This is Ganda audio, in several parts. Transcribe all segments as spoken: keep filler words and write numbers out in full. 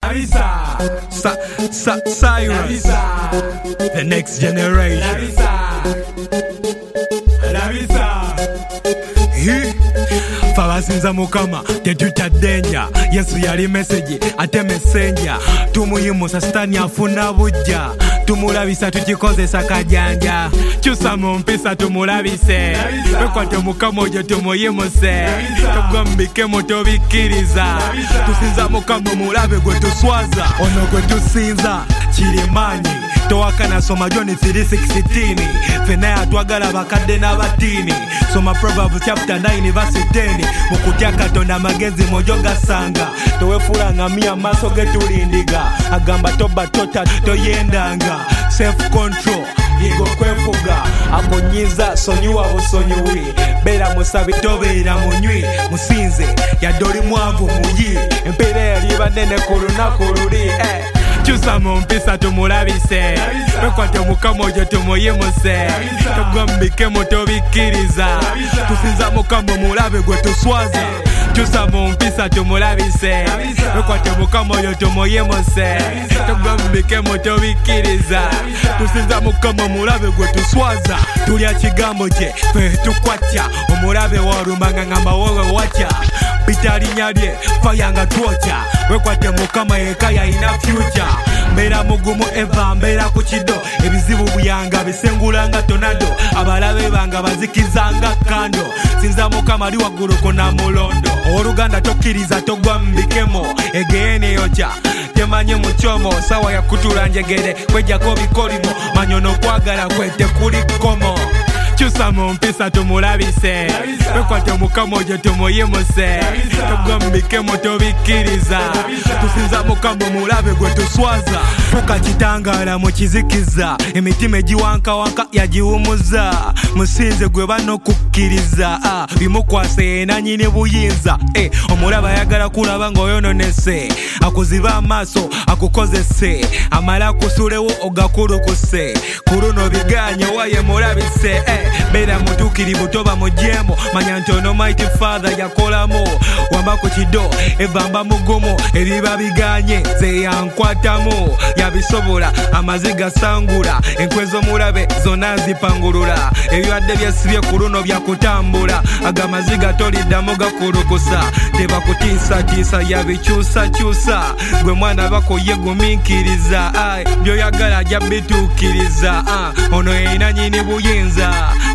Labisa, Sa Sa Cyrus, Labisa, the next generation. Labisa, Labisa. Hi Fabasinza mukama tetutaddenja Yesu yali message ate messenger tumuyimusa sitani afuna bujja tumulabisa tukikozesa kajanja kyusa mu mpisa tumulabise wekwate mukama ojo tumuyimuse tugwa mubikemo tobikkiriza tusinza mukama mulabe gwe tuswaza ono gwe tusinza kirimanyi towakana soma John three sixteen fena yatwagala bakadde n'abatiini soma Proverbs chapter nine verse ten mukutya Katonda amagezi mojo gasanga towefuula ngamia maaso getulindiga agamba toba tota toyendanga self control yigo kwefuga akonyiza sonyiwa busonyiwi beera musabi tobeera munywi musinze yadde oli mwavu muyi empeera yali banene ku lunaku luli eh. Kyusa mu mpisa tumulabise wekwate mukama ojo tumuyimuse tugwa mubikemo tobikkiriza tusinza mukama mulabe gwe tuswaza kyusa mu mpisa tumulabise wekwate mukama ojo tumuyimuse tugwa mubikemo tobikkiriza tusinza mukama mulabe gwe tuswaza tulya kigambo kye fe tukwatya omulabe walumanga ngamba wowe watya pita linnya lye fayanga twokya wekwate mukama yeka yalina future mbeera mugumu eva mbeera ku kiddo ebizibu buyanga bisengulanga tornado abalabe banga bazikizanga kando sinza mukama ali waggulu kona mulondo oluganda tokkiriza togwa mubikemo egeeni yokya temanyi mukyomo sawa yakutula njegere kwejjako bikolimo manyono kwagala kwete kuli komo kyusa mu mpisa tumulabise wekwate mukama ojo tumuyimuse tugwa mubikemo tobikkiriza tusinza mukama mulabe gwe tuswaza tukakitangala mu kizikiza emitima egiwankawanka yagiwumuza musinze gwe banokukkiriza ah, bimukwase yenanyini buyinza eh, omulaba ayagala kulaba ng'oyononese akuziba amaaso akukozese amala kusulewo ogakulukuse kuluno biganye waye mulabise eh, beera mutuukirivu toba mujemo manya ntono mighty father yakolamu wamba ku kiddo evamba mugumu ebiba biganye ze yankwatamu yabisobola amaziga sangula enkwe z'omulabe zonna zipangulula ebibadde byesibye ku luno byakutambula agamaziga toliddamu gakulukusa tebakutiisatiisa yabikyusakyusa gwe mwana bako ye gumiikiriza byoyagala ajja bituukiriza ono yeyina nyini buyinza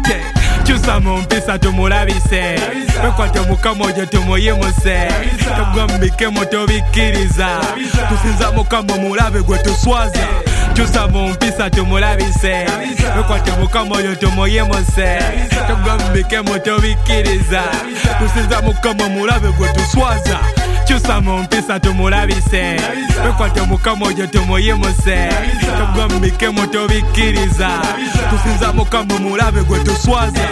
kyusa mu mpisa tumulabise wekwate mukama ojo tumuyimuse tugwa mubikemo tobikkiriza tusinza mukama mulabe gwe tuswaza kyusa mu mpisa tumulabise wekwate mukama ojo tumuyimuse tugwa mubikemo tobikkiriza tusinza mukama mulabe gwe tuswaza kyusa mu mpisa tumulabise wekwate mukama ojo tumuyimuse tugwa mubikemo tobikkiriza tusinza mukama mulabe gwe tuswaza.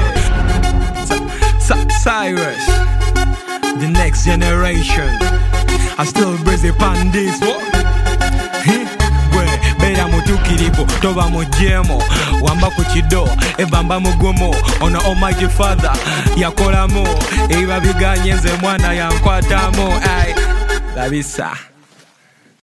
Sa Cyrus, the next generation. I still busy pan this what? Beera mutuukirivu toba mujemo wamba ku kiddo evamba mugumu ono almighty father yakolamu ebiba biganye nze mwana yankwatamu ai labisa.